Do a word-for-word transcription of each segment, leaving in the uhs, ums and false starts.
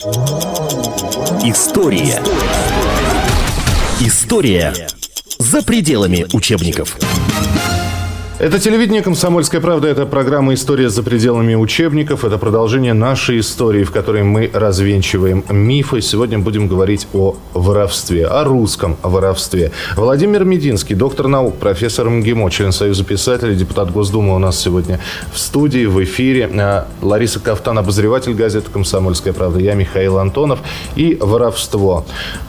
История. История за пределами учебников. Это телевидение «Комсомольская правда», это программа «История за пределами учебников». Это продолжение нашей истории, в которой мы развенчиваем мифы. Сегодня будем говорить о воровстве, о русском воровстве. Владимир Мединский, доктор наук, профессор МГИМО, член Союза писателей, депутат Госдумы у нас сегодня в студии, в эфире. Лариса Кафтан, обозреватель газеты «Комсомольская правда». Я Михаил Антонов. И воровство.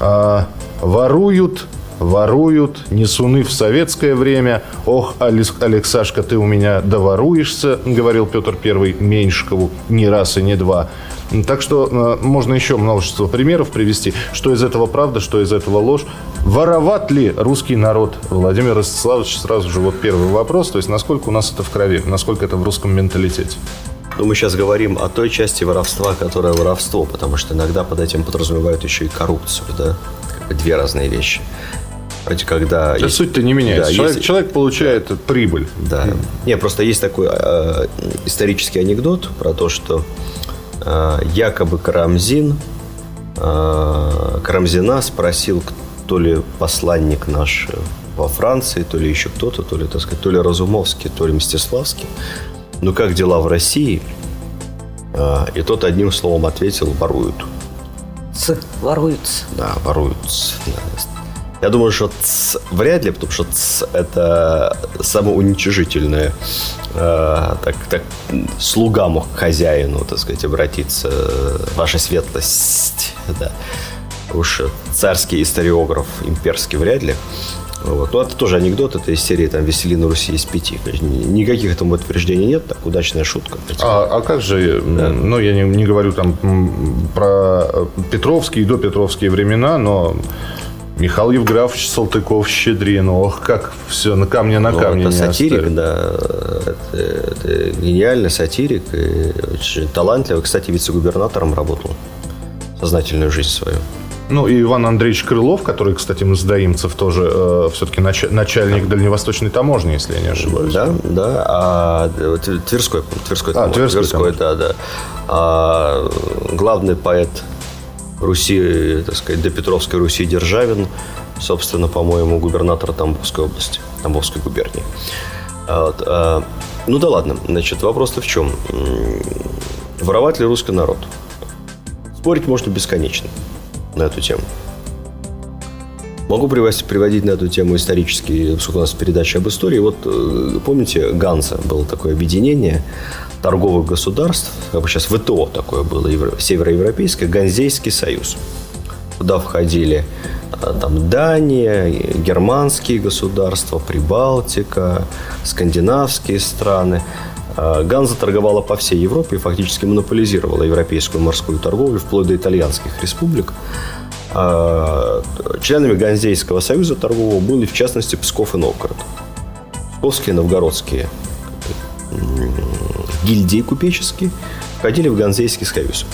Воруют... Воруют, несуны в советское время. Ох, Алексашка, ты у меня доворуешься, говорил Петр Первый Меньшикову не раз и не два. Так что э, можно еще множество примеров привести, что из этого правда, что из этого ложь. Вороват ли русский народ? Владимир Ростиславович, сразу же вот первый вопрос. То есть, насколько у нас это в крови, насколько это в русском менталитете? Ну, мы сейчас говорим о той части воровства, которая воровство, потому что иногда под этим подразумевают еще и коррупцию, да? Как бы две разные вещи. Когда есть... Суть-то не меняется. Да, человек, есть... человек получает да. прибыль. Да. Mm. Не, просто есть такой э, исторический анекдот про то, что э, якобы Карамзин э, Карамзина спросил, то ли посланник наш во Франции, то ли еще кто-то, то ли, так сказать, то ли Разумовский, то ли Мстиславский. Ну, как дела в России? Э, и тот одним словом ответил: воруют. Ц, воруются. Да, воруются. Я думаю, что ц вряд ли, потому что ц это самоуничижительное. Э, так, так, слуга мог к хозяину, так сказать, обратиться. Ваша светлость. Да. Уж царский историограф имперский вряд ли. Вот. Но это тоже анекдот, это из серии там «Весели на Руси из пяти». Никаких этому утверждений нет, так, удачная шутка. А, а как же, да. ну, я не, не говорю там про Петровские и допетровские времена, но... Михаил Евграфович Салтыков-Щедрин. Ох, как все на камне на камне. Ну, это не сатирик, оставит. да. Это, это гениальный сатирик. И очень талантливый. Кстати, вице-губернатором работал сознательную жизнь свою. Ну, и Иван Андреевич Крылов, который, кстати, мздоимцев тоже э, все-таки нач- начальник дальневосточной таможни, если я не ошибаюсь. Да, да. А Тверской, Тверской, а, Тверской, Тверской да, да. А главный поэт Руси, так сказать, до Петровской Руси Державин, собственно, по-моему, губернатор Тамбовской области, Тамбовской губернии. Вот. А, ну да ладно, значит, вопрос-то в чем? Воровать ли русский народ? Спорить можно бесконечно на эту тему. Могу приводить на эту тему исторические, поскольку у нас передача об истории. Вот помните, Ганза было такое объединение торговых государств, как бы сейчас ВТО такое было, Североевропейское, Ганзейский союз. Туда входили там Дания, германские государства, Прибалтика, скандинавские страны. Ганза торговала по всей Европе и фактически монополизировала европейскую морскую торговлю вплоть до итальянских республик. Членами Ганзейского союза торгового были, в частности, Псков и Новгород. Псковские, новгородские гильдии купеческие входили в Ганзейский союз.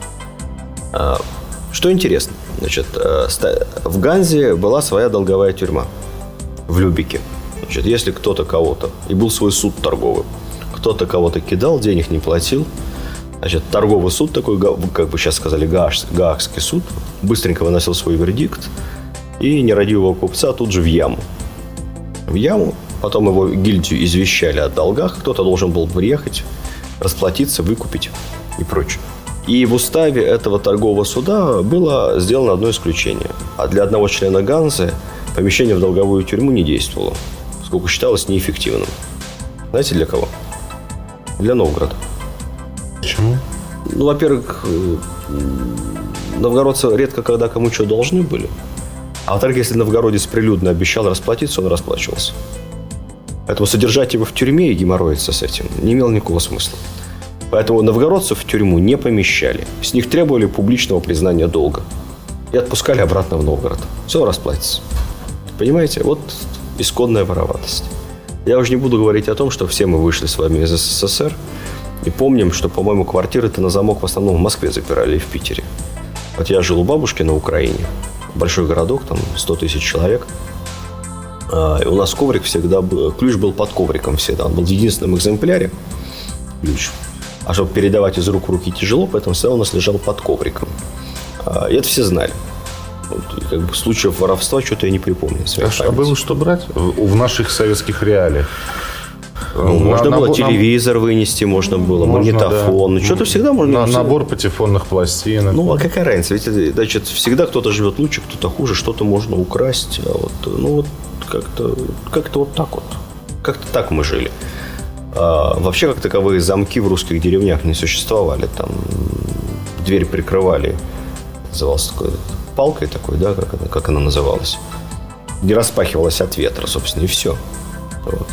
Что интересно, значит, в Ганзе была своя долговая тюрьма в Любеке. Значит, если кто-то кого-то, и был свой суд торговый, кто-то кого-то кидал, денег не платил, значит, торговый суд такой, как бы сейчас сказали, Гаагский суд, быстренько выносил свой вердикт, и нерадивого купца тут же в яму. В яму, потом его гильдию извещали о долгах, кто-то должен был приехать, расплатиться, выкупить и прочее. И в уставе этого торгового суда было сделано одно исключение. А для одного члена Ганзы помещение в долговую тюрьму не действовало, поскольку считалось неэффективным. Знаете, для кого? Для Новгорода. Почему? Ну, во-первых, новгородцы редко когда кому что должны были. А во-вторых, если новгородец прилюдно обещал расплатиться, он расплачивался. Поэтому содержать его в тюрьме и геморроиться с этим не имело никакого смысла. Поэтому новгородцев в тюрьму не помещали. С них требовали публичного признания долга. И отпускали обратно в Новгород. Все, расплатится. Понимаете? Вот исконная вороватость. Я уже не буду говорить о том, что все мы вышли с вами из СССР. И помним, что, по-моему, квартиры-то на замок в основном в Москве запирали и в Питере. Вот я жил у бабушки на Украине. Большой городок, там сто тысяч человек. И у нас коврик всегда был, ключ был под ковриком всегда. Он был в единственном экземпляре. Ключ. А чтобы передавать из рук в руки тяжело, поэтому всегда у нас лежал под ковриком. И это все знали. Вот, и как бы случаев воровства что-то я не припомню. А, а было что брать в, в наших советских реалиях? Ну, на, можно было набор, телевизор вынести, можно было можно, магнитофон. Да. Что-то всегда можно. На, набор патефонных пластинок. Ну, а какая разница? Ведь, значит, всегда кто-то живет лучше, кто-то хуже, что-то можно украсть. А вот, ну, вот как-то, как-то вот так вот. Как-то так мы жили. А, вообще, как таковые замки в русских деревнях не существовали. Там дверь прикрывали. Назывался такой палкой такой, да, как она, как она называлась. Не распахивалась от ветра, собственно, и все. Вот.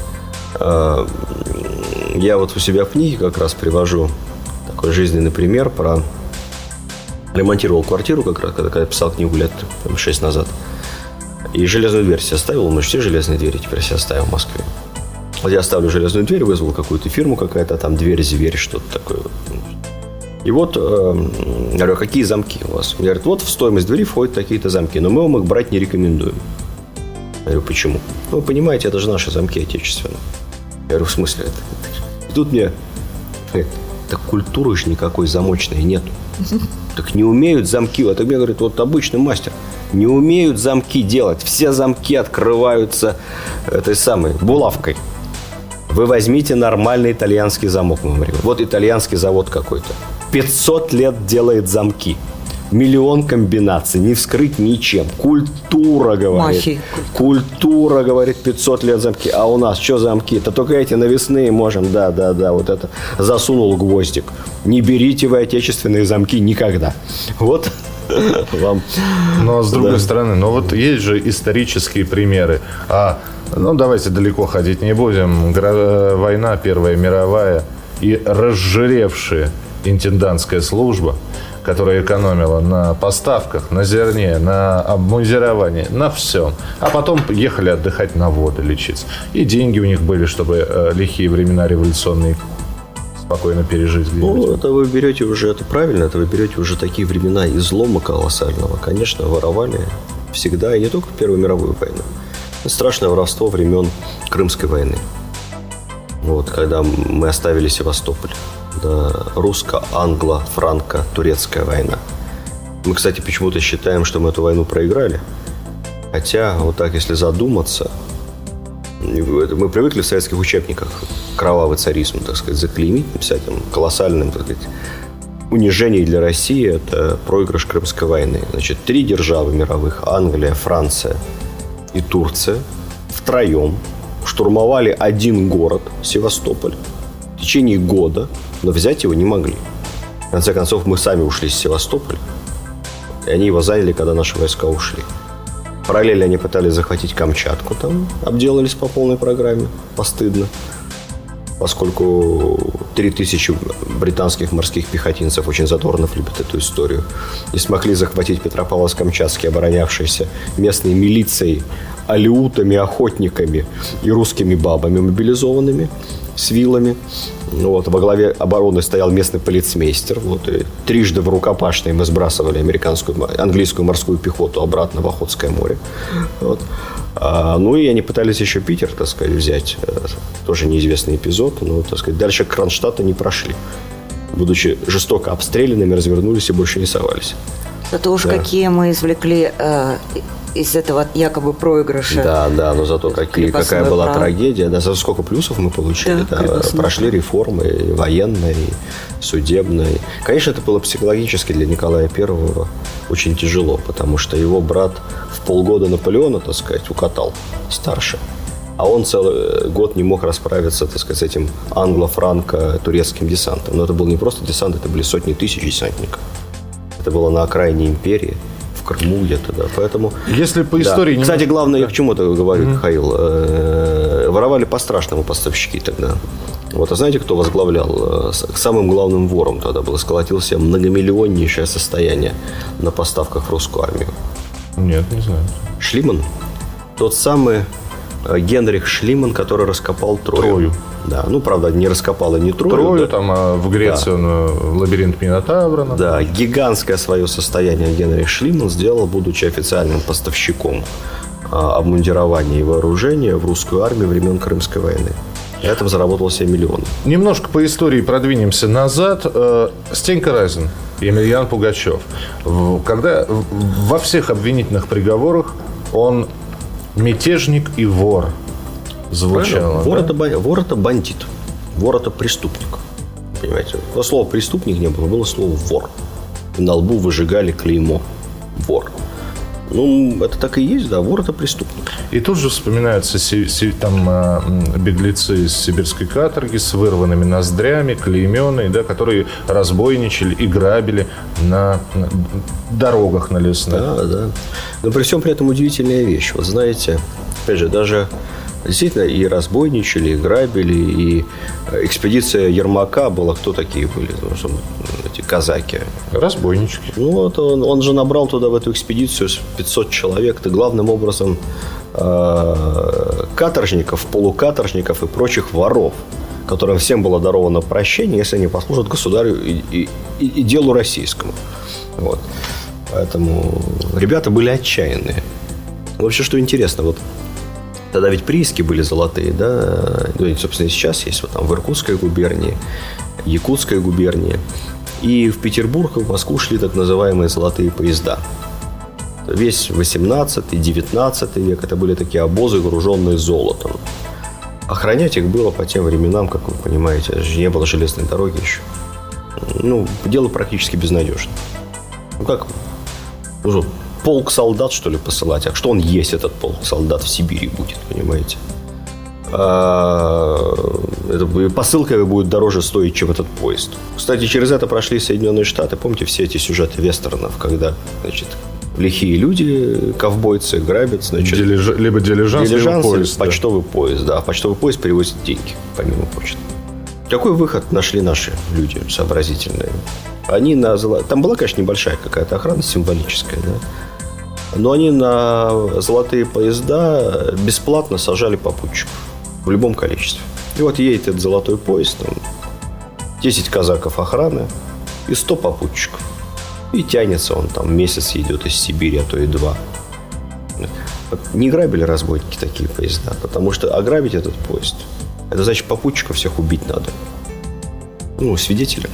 Я вот у себя в книге как раз привожу такой жизненный пример про... Ремонтировал квартиру как раз, когда я писал книгу лет шесть назад. И железную дверь себе ставил. Мы же все железные двери теперь себе ставим в Москве. Вот я ставлю железную дверь, вызвал какую-то фирму какая-то, там дверь-зверь, что-то такое. И вот, э, говорю, какие замки у вас? Он говорит, вот в стоимость двери входят такие-то замки, но мы вам их брать не рекомендуем. Я говорю, почему? Ну, вы понимаете, это же наши замки отечественные. Я говорю, в смысле это? И тут мне говорит, так культуры же никакой замочной нет. Так не умеют замки. Это мне говорит, вот обычный мастер. Не умеют замки делать. Все замки открываются этой самой булавкой. Вы возьмите нормальный итальянский замок, мы говорим. Вот итальянский завод какой-то. пятьсот лет делает замки. Миллион комбинаций, не вскрыть ничем. Культура, говорит. Мафия. Культура, говорит, пятьсот лет замки. А у нас что замки? Это только эти навесные можем. Да, да, да, вот это. Засунул гвоздик. Не берите вы отечественные замки никогда. Вот вам. Но с другой да. стороны, ну вот есть же исторические примеры. А, ну давайте далеко ходить не будем. Война, Первая мировая и разжиревшая интендантская служба, которая экономила на поставках, на зерне, на обмундировании, на всем. А потом ехали отдыхать на воды лечиться. И деньги у них были, чтобы э, лихие времена революционные спокойно пережить. Ну, это вы берете уже, это правильно, это вы берете уже такие времена излома колоссального. Конечно, воровали всегда, и не только в Первую мировую войну. Страшное воровство времен Крымской войны. Вот, когда мы оставили Севастополь. Да, русско-англо-франко-турецкая война. Мы, кстати, почему-то считаем, что мы эту войну проиграли. Хотя, вот так, если задуматься, мы привыкли в советских учебниках кровавый царизм, так сказать, заклеймить, написать там колоссальным, так сказать, унижение для России – это проигрыш Крымской войны. Значит, три державы мировых – Англия, Франция и Турция – втроем штурмовали один город, Севастополь, в течение года, но взять его не могли. В конце концов, мы сами ушли с Севастополя, и они его заняли, когда наши войска ушли. Параллельно они пытались захватить Камчатку, там обделались по полной программе, постыдно, поскольку три тысячи британских морских пехотинцев, очень Задорнов любит эту историю, не смогли захватить Петропавловск-Камчатский, оборонявшийся местной милицией, алеутами, охотниками и русскими бабами мобилизованными с вилами. Вот, во главе обороны стоял местный полицмейстер. Вот, и трижды в рукопашной мы сбрасывали американскую, английскую морскую пехоту обратно в Охотское море. Вот. А, ну и они пытались еще Питер, так сказать, взять. Тоже неизвестный эпизод. Но, так сказать, дальше Кронштадта не прошли. Будучи жестоко обстрелянными, развернулись и больше не совались. Зато уж да. какие мы извлекли э, из этого якобы проигрыша. Да, да, но зато какие, какая была право. Трагедия. Да, зато сколько плюсов мы получили. Да, да, прошли реформы и военные, и судебные. Конечно, это было психологически для Николая Первого очень тяжело, потому что его брат в полгода Наполеона, так сказать, укатал старше. А он целый год не мог расправиться, так сказать, с этим англо-франко-турецким десантом. Но это был не просто десант, это были сотни тысяч десантников. Это было на окраине империи, в Крыму где-то, да. Поэтому... Если по истории... Да. Не... Кстати, главное, да. я к чему-то говорю, mm-hmm. Михаил. Э-э- воровали по-страшному поставщики тогда. Вот, а знаете, кто возглавлял? Самым главным вором тогда был. Сколотил себе многомиллионнейшее состояние на поставках в русскую армию. Нет, не знаю. Шлиман. Тот самый Генрих Шлиман, который раскопал Трою. Трою. Да, ну, правда, не раскопал и не Трою. Трою, да. там а в Греции да. он лабиринт Минотавра. Да, гигантское свое состояние Генрих Шлиман сделал, будучи официальным поставщиком а, обмундирования и вооружения в русскую армию времен Крымской войны. На этом заработал себе миллионы. Немножко по истории продвинемся назад. Стенька Разин, Емельян Пугачев. Когда во всех обвинительных приговорах он мятежник и вор звучало. Вор, да? это, вор это бандит. Вор это преступник. Понимаете? Но слова преступник не было, было слово вор. И на лбу выжигали клеймо вор. Ну, это так и есть, да, вор это преступник. И тут же вспоминаются там беглецы из сибирской каторги с вырванными ноздрями, клейменные, да, которые разбойничали и грабили на, на дорогах на лесных. Да, да. Но при всем при этом удивительная вещь. Вот знаете, опять же, даже действительно и разбойничали, и грабили, и экспедиция Ермака была, кто такие были? Эти казаки. Разбойнички. Ну, вот он, он же набрал туда, в эту экспедицию, пятьсот человек, да главным образом э, каторжников, полукаторжников и прочих воров, которым всем было даровано прощение, если они послужат государю и, и, и, и делу российскому. Вот. Поэтому ребята были отчаянные. Вообще, что интересно, вот тогда ведь прииски были золотые, да, ну, и, собственно, и сейчас есть, вот там в Иркутской губернии, Якутской губернии. И в Петербург и в Москву шли так называемые золотые поезда. Весь восемнадцатый, девятнадцатый век это были такие обозы, груженные золотом. Охранять их было по тем временам, как вы понимаете, не было железной дороги еще. Ну, дело практически безнадежно. Ну как, ну, полк солдат, что ли, посылать? А что он есть, этот полк солдат, в Сибири будет, понимаете? А, это, посылка будет дороже стоить, чем этот поезд. Кстати, через это прошли Соединенные Штаты. Помните все эти сюжеты вестернов, когда, значит, лихие люди, ковбойцы грабят, значит, Дилиж... либо дилижанс, дилижанс, либо поезд. почтовый да. поезд, да. Почтовый поезд перевозит деньги, помимо почты. Какой выход нашли наши люди сообразительные? Они на золо... Там была, конечно, небольшая какая-то охрана символическая, да. Но они на золотые поезда бесплатно сажали попутчиков. В любом количестве. И вот едет этот золотой поезд, там, десять казаков охраны и сто попутчиков. И тянется он там, месяц идет из Сибири, а то и два. Не грабили разбойники такие поезда, потому что ограбить этот поезд, это значит попутчиков всех убить надо. Ну, свидетели.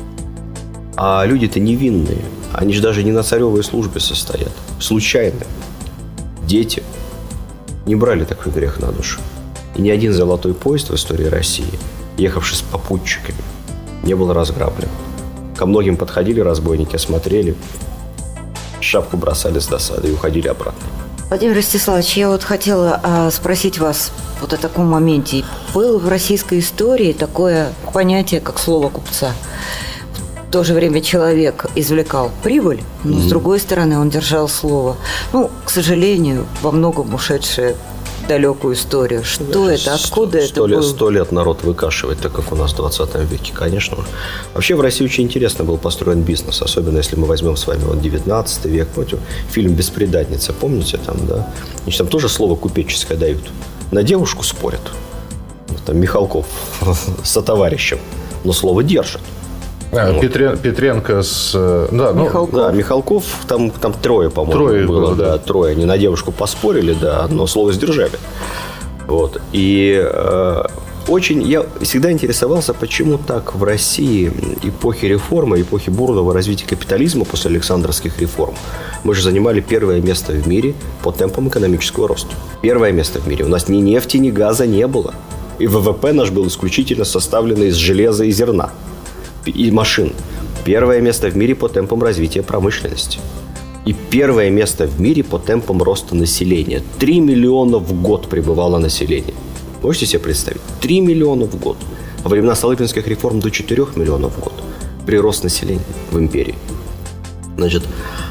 А люди-то невинные. Они же даже не на царевой службе состоят. Случайно. Дети не брали такой грех на душу. И ни один золотой поезд в истории России, ехавший с попутчиками, не был разграблен. Ко многим подходили разбойники, осмотрели, шапку бросали с досады и уходили обратно. Владимир Ростиславович, я вот хотела а, спросить вас вот о таком моменте. Было в российской истории такое понятие, как слово купца. В то же время человек извлекал прибыль, но mm-hmm. с другой стороны он держал слово. Ну, к сожалению, во многом ушедшее в далекую историю. Что да, это? Откуда сто, это сто было? Лет, сто лет народ выкашивает, так как у нас в двадцатом веке, конечно. Вообще в России очень интересно был построен бизнес, особенно если мы возьмем с вами вот девятнадцатый век. Помните, фильм «Бесприданница», помните там, да? Значит, там тоже слово купеческое дают. На девушку спорят. Там Михалков со товарищем, но слово держит. А, вот. Петрен, Петренко с... Да, ну, Михалков. Да, Михалков, там, там трое, по-моему, трое было. было, да. да, трое. Они на девушку поспорили, да, но слово сдержали. Вот. И э, очень... Я всегда интересовался, почему так в России эпохи реформы, эпохи бурного развития капитализма после Александровских реформ мы же занимали первое место в мире по темпам экономического роста. Первое место в мире. У нас ни нефти, ни газа не было. И ВВП наш был исключительно составлен из железа и зерна. И машин. Первое место в мире по темпам развития промышленности. И первое место в мире по темпам роста населения. Три миллиона в год прибывало население. Можете себе представить? Три миллиона в год. Во времена Столыпинских реформ до четырех миллионов в год. Прирост населения в империи. Значит,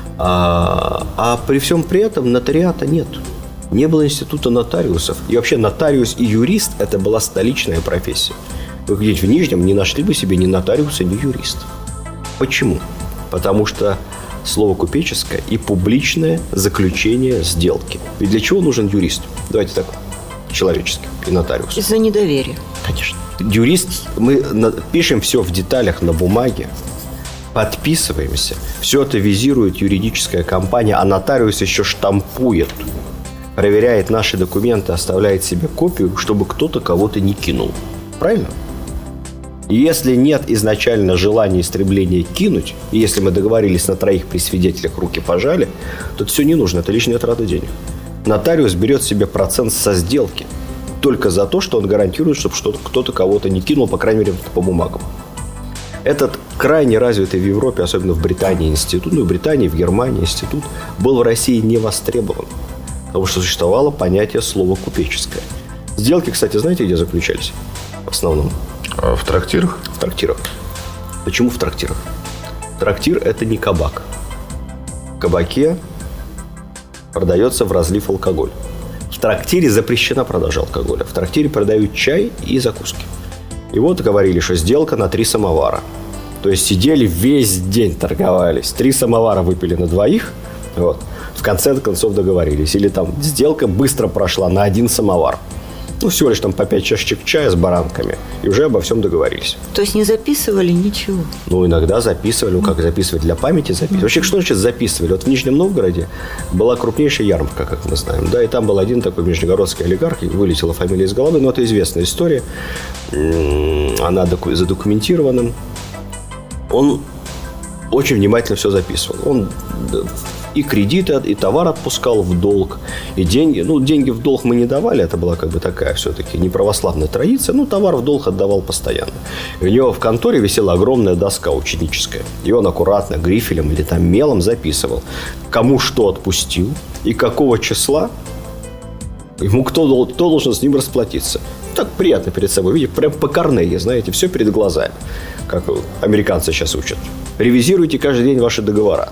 а, а при всем при этом нотариата нет. Не было института нотариусов. И вообще нотариус и юрист – это была столичная профессия. Вы где-нибудь в Нижнем не нашли бы себе ни нотариуса, ни юриста. Почему? Потому что слово купеческое и публичное заключение сделки. Ведь для чего нужен юрист? Давайте так, человечески, и нотариус. Из-за недоверия. Конечно. Юрист, мы пишем все в деталях на бумаге, подписываемся, все это визирует юридическая компания, а нотариус еще штампует. проверяет наши документы, оставляет себе копию, чтобы кто-то кого-то не кинул. Правильно? И если нет изначально желания истребления кинуть, и если мы договорились на троих при свидетелях, руки пожали, то это все не нужно, это лишняя трата денег. Нотариус берет себе процент со сделки только за то, что он гарантирует, чтобы что-то, кто-то кого-то не кинул, по крайней мере, по бумагам. Этот крайне развитый в Европе, особенно в Британии институт, ну, в Британии, в Германии институт, был в России не востребован, потому что существовало понятие слова «купеческое». Сделки, кстати, знаете, где заключались в основном? В трактирах? В трактирах. Почему в трактирах? Трактир – это не кабак. В кабаке продается в разлив алкоголь. В трактире запрещена продажа алкоголя. В трактире продают чай и закуски. И вот говорили, что сделка на три самовара. То есть сидели весь день, торговались. Три самовара выпили на двоих. Вот. В конце концов договорились. Или там сделка быстро прошла на один самовар. Ну, всего лишь там по пять чашечек чая с баранками. И уже обо всем договорились. То есть не записывали ничего? Ну, иногда записывали. Ну, как записывать? Для памяти записывали. Вообще, что значит записывали? Вот в Нижнем Новгороде была крупнейшая ярмарка, как мы знаем. Да, и там был один такой нижегородский олигарх. Вылетела фамилия из головы. Но это известная история. Она задокументирована. Он очень внимательно все записывал. Он и кредиты, и товар отпускал в долг, и деньги. Ну, деньги в долг мы не давали, это была как бы такая все-таки неправославная традиция. Ну, товар в долг отдавал постоянно. И у него в конторе висела огромная доска ученическая. И он аккуратно грифелем или там мелом записывал, кому что отпустил и какого числа ему кто, кто должен с ним расплатиться. Так приятно перед собой видеть, прям по Карнеге, знаете, все перед глазами, как американцы сейчас учат. Ревизируйте каждый день ваши договора.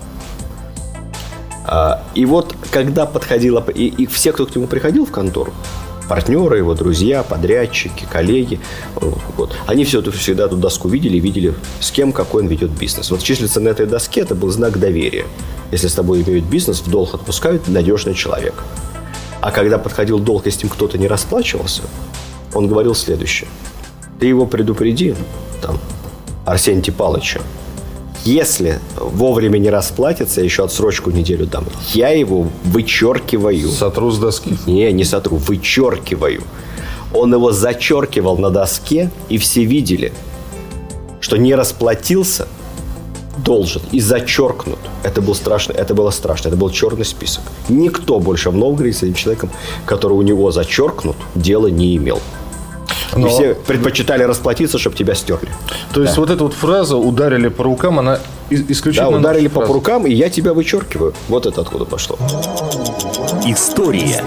И вот, когда подходила... И, и все, кто к нему приходил в контору, партнеры его, друзья, подрядчики, коллеги, вот, они все, всегда эту доску видели, видели, с кем какой он ведет бизнес. Вот числиться на этой доске – это был знак доверия. Если с тобой имеют бизнес, в долг отпускают, надежный человек. А когда подходил долг, и с ним кто-то не расплачивался, он говорил следующее. Ты его предупреди, там, Арсентия Павловича, если вовремя не расплатится, еще отсрочку неделю дам, я его вычеркиваю. Сотру с доски? Не, не сотру, вычеркиваю. Он его зачеркивал на доске, и все видели, что не расплатился, должен, и зачеркнут. Это был страшно, это было страшно, это был черный список. Никто больше в Новгороде с этим человеком, который у него зачеркнут, дела не имел. Но... И все предпочитали расплатиться, чтобы тебя стерли. То есть, да. Вот эта вот фраза «ударили по рукам», она исключительно... Да, ударили по рукам, и я тебя вычеркиваю. Вот это откуда пошло. История.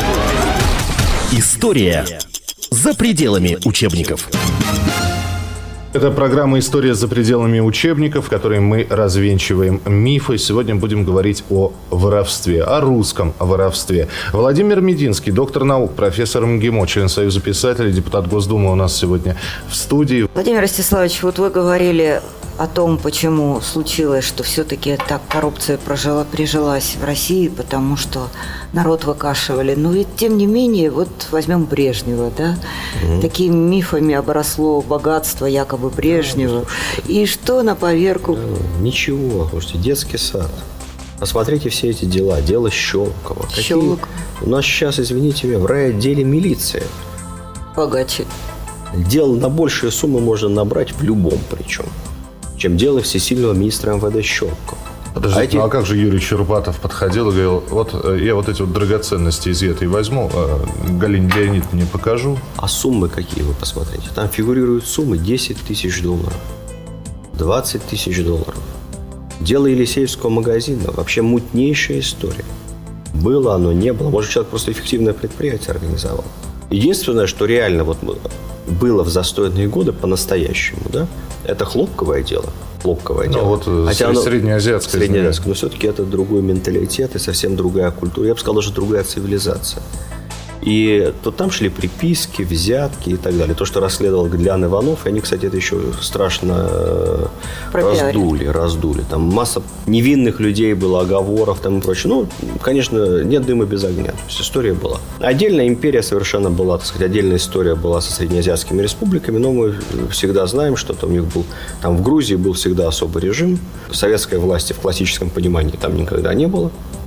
История за пределами учебников. Это программа «История за пределами учебников», в которой мы развенчиваем мифы. Сегодня будем говорить о воровстве, о русском воровстве. Владимир Мединский, доктор наук, профессор МГИМО, член Союза писателей, депутат Госдумы у нас сегодня в студии. Владимир Ростиславович, вот вы говорили о том, почему случилось, что все-таки так коррупция прожила, прижилась в России, потому что народ выкашивали. Но ведь, тем не менее, вот возьмем Брежнева, да? Mm-hmm. Такими мифами обросло богатство якобы Брежнева. Mm-hmm. И что на поверку? Да, ничего, слушайте, детский сад. Посмотрите все эти дела. Дело Щелокова. Щелок. Какие... У нас сейчас, извините меня, в райотделе милиции. Богаче. Дел на большие суммы можно набрать в любом причем, чем дело всесильного министра МВД Щелокова. Подождите, а эти... ну а как же Юрий Щербатов подходил и говорил, вот я вот эти вот драгоценности изъятые возьму, а Галине Леонидовне покажу. А суммы какие, вы посмотрите. Там фигурируют суммы десять тысяч долларов, двадцать тысяч долларов. Дело Елисеевского магазина, вообще мутнейшая история. Было оно, не было. Может, человек просто эффективное предприятие организовал. Единственное, что реально вот было в застойные годы по-настоящему, да, это хлопковое дело. Хлопковое ну, дело. Вот Хотя оно, среднеазиатское. Среднеазиатское. Но все-таки это другой менталитет и совсем другая культура. Я бы сказал, даже другая цивилизация. И то там шли приписки, взятки и так далее. То, что расследовал Гдлян Иванов, и они, кстати, это еще страшно Пропиари. раздули, раздули. Там масса невинных людей было, оговоров там и прочее. Ну, конечно, нет дыма без огня. То есть история была. Отдельная империя совершенно была, так сказать, отдельная история была со среднеазиатскими республиками, но мы всегда знаем, что там у них был, там в Грузии был всегда особый режим. Советской власти в классическом понимании там никогда не было.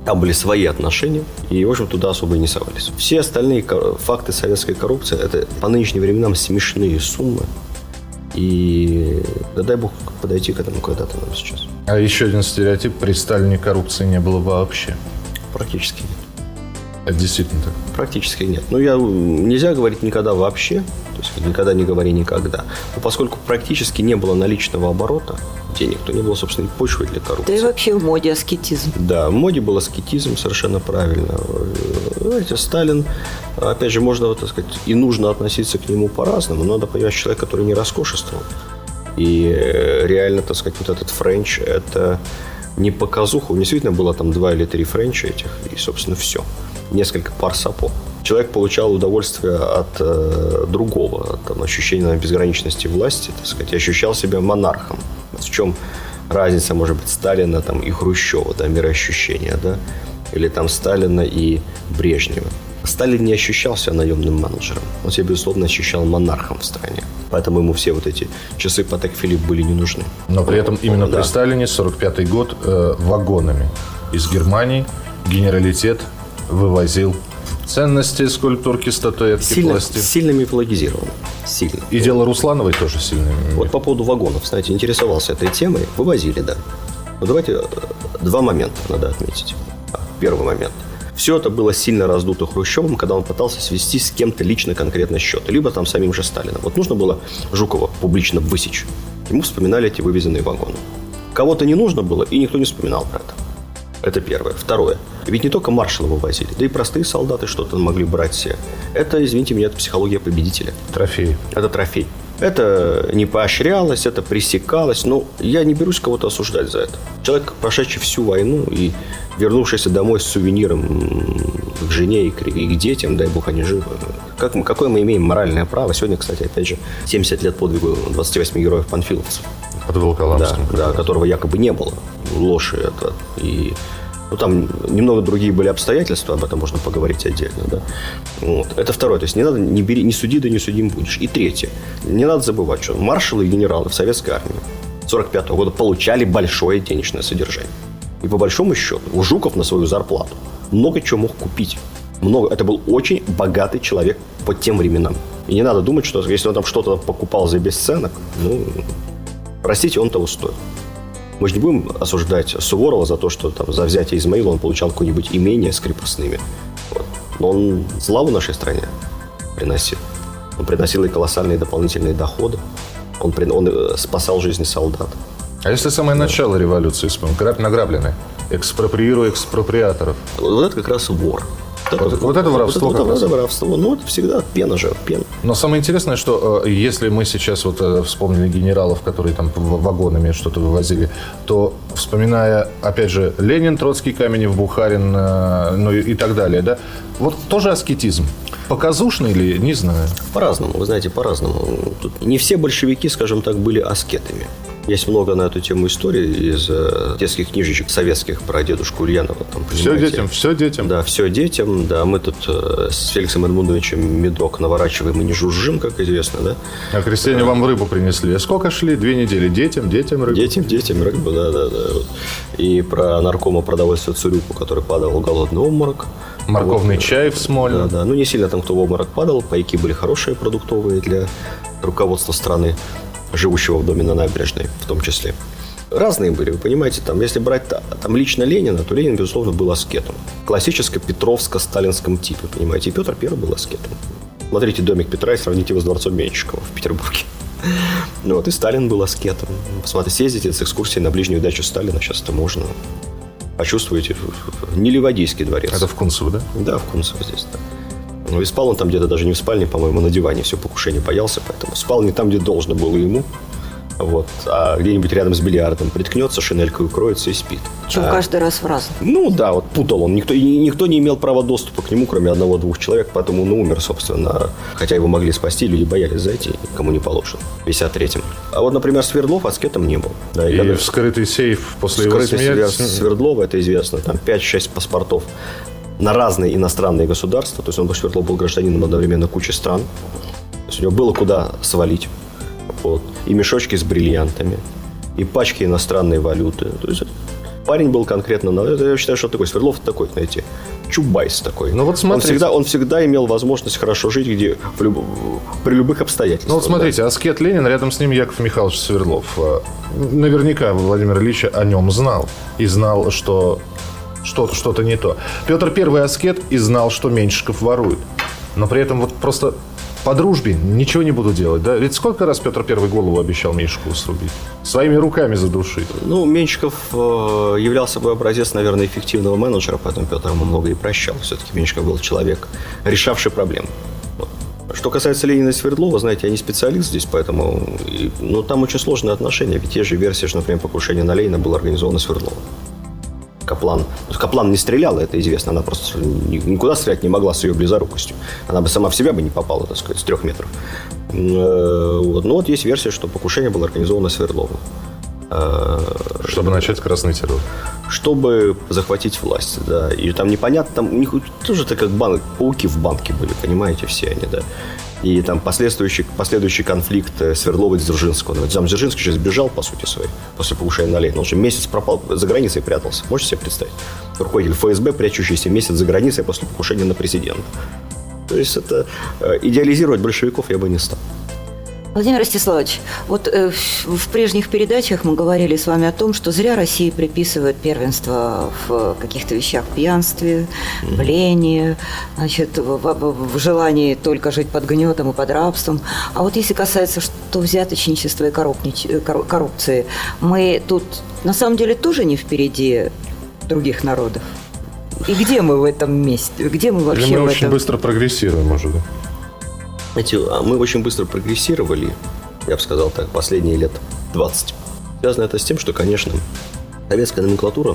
Там были свои отношения, и, в общем, туда особо и не совались. Все остальные факты советской коррупции – это по нынешним временам смешные суммы. И да дай бог подойти к этому когда-то нам сейчас. А еще один стереотип – при Сталине коррупции не было вообще. Практически нет. Это действительно так? Практически нет. Ну, я, нельзя говорить никогда вообще, то есть никогда не говори никогда. Но поскольку практически не было наличного оборота денег, то не было, собственно, и почвы для коррупции. Да и вообще в моде аскетизм. Да, в моде был аскетизм, совершенно правильно. Знаете, Сталин, опять же, можно, так сказать, и нужно относиться к нему по-разному. Но надо понимать, человек, который не роскошествовал. И реально, так сказать, вот этот френч, это не показуха. У него действительно было там два или три френча этих, и, собственно, все. Несколько пар сапог. Человек получал удовольствие от э, другого, от там, ощущения наверное, безграничности власти, так сказать, и ощущал себя монархом. Вот в чем разница, может быть, Сталина там, и Хрущева, да, мироощущения, да, или там Сталина и Брежнева. Сталин не ощущал себя наемным менеджером. Он себя, безусловно, ощущал монархом в стране. Поэтому ему все вот эти часы Патек Филипп были не нужны. Но при этом именно да. при Сталине сорок пятый год э, вагонами из Германии генералитет вывозил ценности, скульптурки, статуэтки, Сильно, пластик. сильно мифологизировано. Сильно. И дело Руслановой тоже сильно. Вот по поводу вагонов, знаете, интересовался этой темой. Вывозили, да. Но давайте два момента надо отметить. Первый момент. Все это было сильно раздуто Хрущевым, когда он пытался свести с кем-то лично конкретно счеты. Либо там самим же Сталином. Вот нужно было Жукова публично высечь. Ему вспоминали эти вывезенные вагоны. Кого-то не нужно было, и никто не вспоминал про это. Это первое. Второе. Ведь не только маршалы вывозили, да и простые солдаты что-то могли брать себе. Это, извините меня, это психология победителя. Трофей. Это трофей. Это не поощрялось, это пресекалось. Но я не берусь кого-то осуждать за это. Человек, прошедший всю войну и вернувшийся домой с сувениром к жене и к, и к детям, дай бог они живы. Как мы, какое мы имеем моральное право? Сегодня, кстати, опять же, семьдесят лет подвигу двадцати восьми героев панфиловцев. Под Волоколамским. Да, да, которого якобы не было. Ложь это. И ну, там немного другие были обстоятельства, об этом можно поговорить отдельно. Да? Вот. Это второе. То есть не надо, не, бери, не суди, да не судим будешь. И третье. Не надо забывать, что маршалы и генералы в советской армии сорок пятого года получали большое денежное содержание. И по большому счету у Жуков на свою зарплату много чего мог купить. Много. Это был очень богатый человек по тем временам. И не надо думать, что если он там что-то покупал за бесценок, ну, простите, он того стоил. Мы же не будем осуждать Суворова за то, что там, за взятие Измаила он получал какое-нибудь имение с крепостными. Вот. Но он славу нашей стране приносил. Он приносил и колоссальные дополнительные доходы. Он, при... он спасал жизни солдат. А если самое да. начало революции вспомнить? Награбленное. Экспроприируя экспроприаторов. Вот это как раз вор. Вот, вот, вот это воровство. Вот, вот это воровство. Ну, это всегда пена же, пена. Но самое интересное, что э, если мы сейчас вот э, вспомнили генералов, которые там вагонами что-то вывозили, то, вспоминая, опять же, Ленин, Троцкий, Каменев, Бухарин, э, ну и, и так далее, да, вот тоже аскетизм. Показушный ли, не знаю. По-разному, вы знаете, по-разному. Тут не все большевики, скажем так, были аскетами. Есть много на эту тему историй из э, детских книжечек советских про дедушку Ульянова. Там, все детям, все детям. Да, все детям. Да, мы тут э, с Феликсом Эдмундовичем медок наворачиваем и не жужжим, как известно, да. А крестьяне а, вам рыбу принесли. Сколько шли? Две недели. Детям, детям рыбу. Детям, детям рыбу, да, да, да. И про наркома продовольствия Цурюку, который падал в голодный обморок. Морковный вот, чай в смоле. Да, да. Ну, не сильно там кто в обморок падал. Пайки были хорошие, продуктовые для руководства страны, живущего в доме на набережной в том числе. Разные были, вы понимаете, там, если брать там, лично Ленина, то Ленин, безусловно, был аскетом. Классически петровско-сталинском типе, понимаете. И Петр Первый был аскетом. Смотрите «Домик Петра» и сравните его с дворцом Меньшикова в Петербурге. Ну вот и Сталин был аскетом. Посмотрите, съездите с экскурсией на ближнюю дачу Сталина, сейчас это можно. Почувствуете не Ливадийский дворец. Это в Кунцево, да? Да, в Кунцево здесь, да. Ну и спал он там где-то даже не в спальне, по-моему, на диване. Все покушение боялся, поэтому спал не там, где должно было ему. Вот, а где-нибудь рядом с бильярдом приткнется, шинелькой укроется и спит. Причем а, каждый раз в раз. Ну да, вот путал он. Никто, никто не имел права доступа к нему, кроме одного-двух человек, поэтому он умер, собственно. Хотя его могли спасти, люди боялись зайти, кому не положено. В пятьдесят третьем. А вот, например, Свердлов аскетом не был. Да, и когда... вскрытый сейф после вскрытый его смерти. Свердлова, это известно, там пять-шесть паспортов на разные иностранные государства. То есть он, Свердлов, был гражданином одновременно кучи стран. То есть у него было куда свалить. Вот. И мешочки с бриллиантами, и пачки иностранной валюты. То есть Парень был конкретно, я считаю, что такой Свердлов такой, знаете, чубайс такой. Ну, вот смотрите. Он всегда, он всегда имел возможность хорошо жить где, в люб... при любых обстоятельствах. Ну вот смотрите, да. Аскет Ленин, рядом с ним Яков Михайлович Свердлов. Наверняка Владимир Ильич о нем знал. И знал, что что-то, что-то не то. Петр Первый аскет и знал, что Меньшиков ворует. Но при этом вот просто по дружбе ничего не буду делать, да? Ведь сколько раз Петр Первый голову обещал Меньшикову срубить? Своими руками задушить. Ну, Меньшиков э, являл собой образец, наверное, эффективного менеджера, поэтому Петр ему много и прощал. Все-таки Меньшиков был человек, решавший проблемы. Вот. Что касается Ленина и Свердлова, знаете, я не специалист здесь, поэтому... И, ну, там очень сложные отношения. Ведь те же версии, что, например, покушение на Ленина было организовано Свердловым. Каплан. Каплан не стреляла, это известно. Она просто никуда стрелять не могла с ее близорукостью. Она бы сама в себя бы не попала, так сказать, с трех метров. Вот. Ну, вот есть версия, что покушение было организовано Свердловым. Чтобы начать красный террор. Чтобы захватить власть, да. И там непонятно, там у них тоже так как банк, пауки в банке были, понимаете, все они, да. И там последующий, последующий конфликт Свердлова и Дзержинского. Сам Дзержинский сейчас сбежал, по сути своей, после покушения на Ленина. Он же месяц пропал за границей, прятался. Можете себе представить? Руководитель эф эс бэ, прячущийся месяц за границей после покушения на президента. То есть это идеализировать большевиков я бы не стал. Владимир Ростиславович, вот э, в прежних передачах мы говорили с вами о том, что зря России приписывают первенство в каких-то вещах, в пьянстве, mm-hmm. в лени, значит, в, в, в желании только жить под гнетом и под рабством. А вот если касается что взяточничества и коррупции, мы тут на самом деле тоже не впереди других народов. И где мы в этом месте? Где мы вообще Или мы в очень этом... быстро прогрессируем уже, да? Знаете, мы очень быстро прогрессировали, я бы сказал так, последние лет двадцать. Связано это с тем, что, конечно, советская номенклатура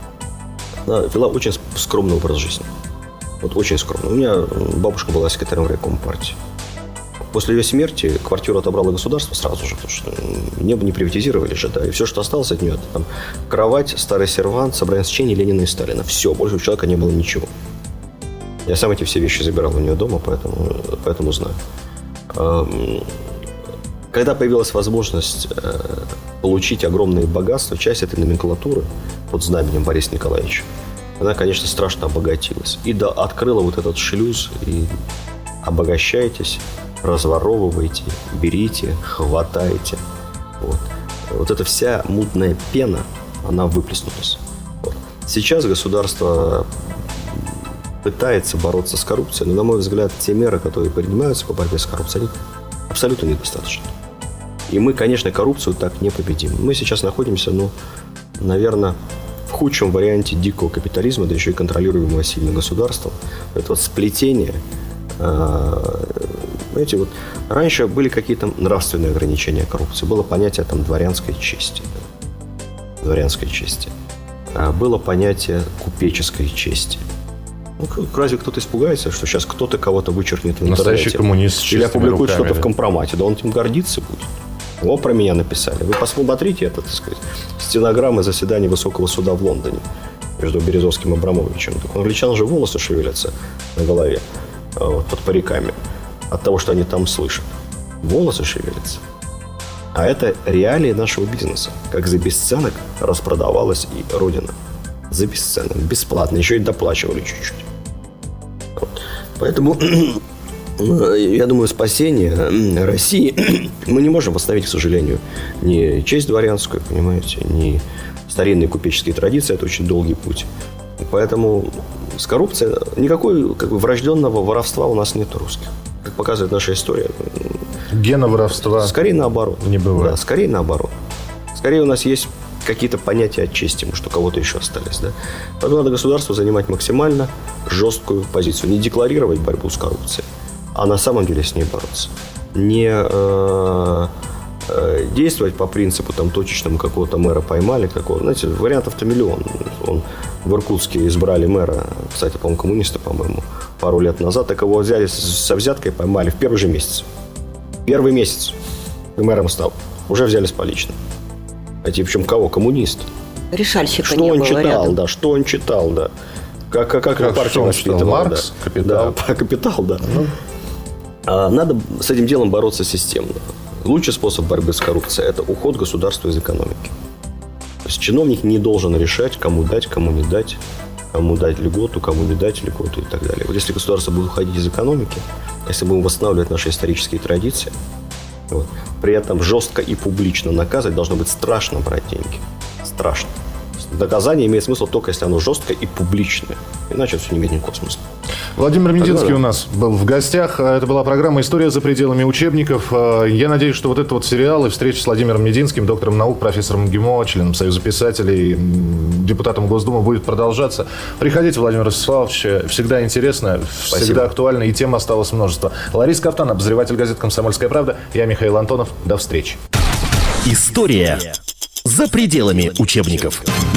вела очень скромный образ жизни. Вот очень скромный. У меня бабушка была секретарем райкома партии. После ее смерти квартиру отобрало государство сразу же, потому что небо не приватизировали же, да, и все, что осталось от нее, это там кровать, старый сервант, собрание сочинений Ленина и Сталина. Все, больше у человека не было ничего. Я сам эти все вещи забирал у нее дома, поэтому, поэтому знаю. Когда появилась возможность получить огромные богатства, часть этой номенклатуры под знаменем Бориса Николаевича, она, конечно, страшно обогатилась. И да, открыла вот этот шлюз, и обогащайтесь, разворовывайте, берите, хватайте. Вот. Вот эта вся мутная пена, она выплеснулась. Вот. Сейчас государство пытается бороться с коррупцией, но, на мой взгляд, те меры, которые принимаются по борьбе с коррупцией, они абсолютно недостаточны. И мы, конечно, коррупцию так не победим. Мы сейчас находимся, ну, наверное, в худшем варианте дикого капитализма, да еще и контролируемого сильным государством. Это вот сплетение. Знаете, вот раньше были какие-то нравственные ограничения коррупции. Было понятие там дворянской чести. Дворянской чести. Было понятие купеческой чести. Ну, разве кто-то испугается, что сейчас кто-то кого-то вычеркнет в интернете? Настоящий коммунист с или опубликует руками, что-то да? в компромате. Да он этим гордиться будет. О, про меня написали. Вы посмотрите это, так сказать, стенограммы заседания Высокого суда в Лондоне между Березовским и Абрамовичем. У англичан же волосы шевелятся на голове вот, под париками от того, что они там слышат. Волосы шевелятся. А это реалии нашего бизнеса. Как за бесценок распродавалась и Родина. За бесценок, бесплатно. Еще и доплачивали чуть-чуть. Вот. Поэтому, я думаю, спасение России мы не можем восстановить, к сожалению, ни честь дворянскую, понимаете, ни старинные купеческие традиции. Это очень долгий путь. Поэтому с коррупцией никакой как бы, врожденного воровства у нас нет русских. Как показывает наша история. Гена воровства. Скорее наоборот. Не бывает. Да, скорее наоборот. Скорее у нас есть какие-то понятия от чести, может, у кого-то еще остались. Да? Поэтому надо государству занимать максимально жесткую позицию. Не декларировать борьбу с коррупцией, а на самом деле с ней бороться. Не э, э, действовать по принципу там, точечному какого-то мэра поймали. Какого, знаете, вариантов-то миллион. Он, в Иркутске избрали мэра, кстати, по-моему, коммуниста, по-моему, пару лет назад. Так его взяли со взяткой, поймали в первый же месяц. Первый месяц и мэром стал. Уже взяли с поличным. А те, причем кого? Коммунист. Решальщика что не он было читал, рядом. да, что он читал, да. Как, как, как, как партия воспитывала. Маркс, да. Капитал. Да, Капитал, да. Ну. А, надо с этим делом бороться системно. Лучший способ борьбы с коррупцией – это уход государства из экономики. То есть чиновник не должен решать, кому дать, кому не дать, кому дать льготу, кому не дать льготу и так далее. Вот если государство будет уходить из экономики, если будем восстанавливать наши исторические традиции, вот, при этом жестко и публично наказывать, должно быть страшно брать деньги. Страшно. Наказание имеет смысл только если оно жесткое и публичное. Иначе все не имеет никакого смысла. Владимир Мединский Тогда, да. у нас был в гостях. Это была программа «История за пределами учебников». Я надеюсь, что вот этот вот сериал и встреча с Владимиром Мединским, доктором наук, профессором МГИМО, членом Союза писателей, депутатом Госдумы будет продолжаться. Приходите, Владимир Ростиславович. Всегда интересно, Спасибо. всегда актуально, и тем осталось множество. Лариса Кафтан, обозреватель газеты «Комсомольская правда». Я Михаил Антонов. До встречи. История за пределами учебников.